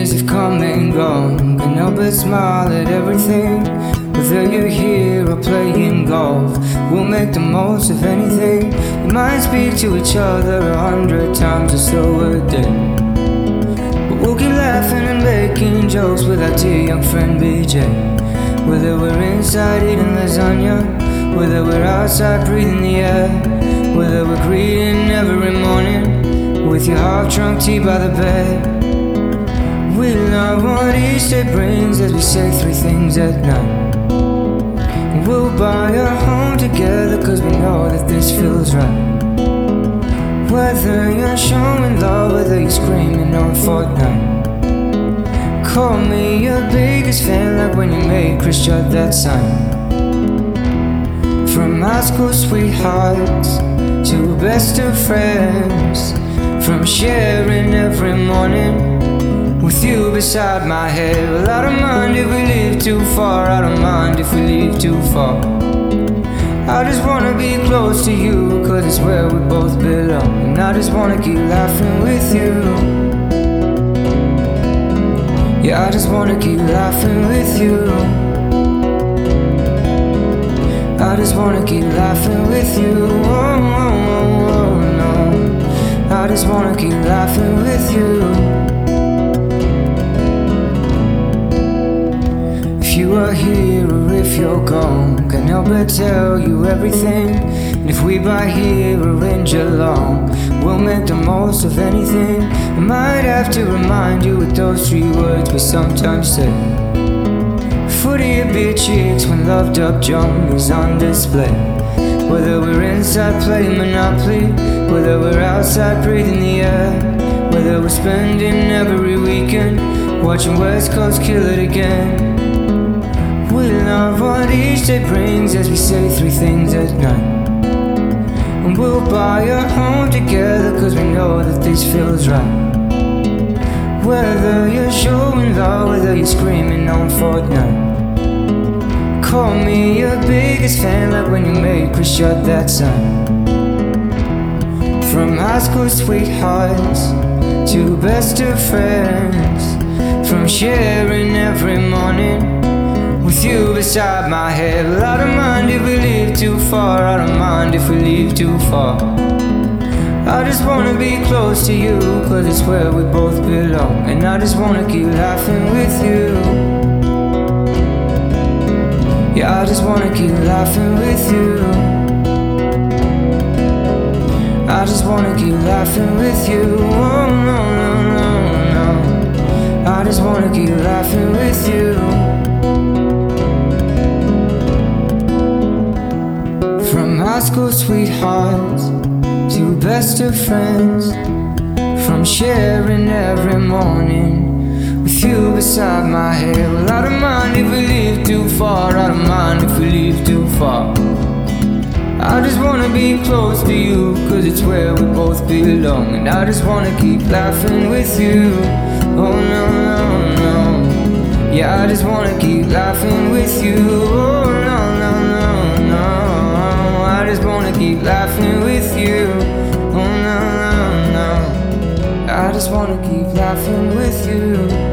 years have come and gone, can't help but smile at everything. Whether you're here or playing golf, we'll make the most of anything. We might speak to each other 100 times or so a day, but we'll keep laughing and making jokes with our dear young friend BJ. Whether we're inside eating lasagna, whether we're outside breathing the air, whether we're greeting every morning with your half-drunk tea by the bed. We love what each day brings as we say 3 things at night. And we'll buy a home together cause we know that this feels right. Whether you're showing love, whether you're screaming on Fortnite, call me your biggest fan like when you made Chris Judd that sign. From high school sweethearts to best of friends, from sharing every morning with you beside my head. Well, I don't mind if we live too far, I don't mind if we leave too far. I just wanna be close to you, cause it's where we both belong. And I just wanna keep laughing with you. Yeah, I just wanna keep laughing with you. I just wanna keep laughing with you. Oh, oh, oh, oh, no. I just wanna keep laughing with you. If you are here or if you're gone, can't help but tell you everything. And if we buy here or in Geelong, we'll make the most of anything. I might have to remind you with those 3 words we sometimes say. Footy of beer cheeks when loved up junk is on display. Whether we're inside playing Monopoly, whether we're outside breathing the air, whether we're spending every weekend watching West Coast kill it again. We love what each day brings as we say 3 things at night. And we'll buy a home together cause we know that this feels right. Whether you're showing love, whether you're screaming on Fortnite, call me your biggest fan like when you made Chris Judd that sign. From high school sweethearts to best of friends, from sharing every morning with you beside my head. Well, I don't mind if we live too far, I don't mind if we leave too far. I just wanna be close to you, cause it's where we both belong. And I just wanna keep laughing with you. Yeah, I just wanna keep laughing with you. I just wanna keep laughing with you. Oh, no, no, no, no. I just wanna keep laughing with you. From high school sweethearts to best of friends, from sharing every morning with you beside my head. Well, I don't mind if we live too far, I don't mind if we leave too far. I just wanna be close to you, cause it's where we both belong. And I just wanna keep laughing with you. Oh no, no, no. Yeah, I just wanna keep laughing with you. Oh no, no, no, no. I just wanna keep laughing with you. Oh no, no, no. I just wanna keep laughing with you.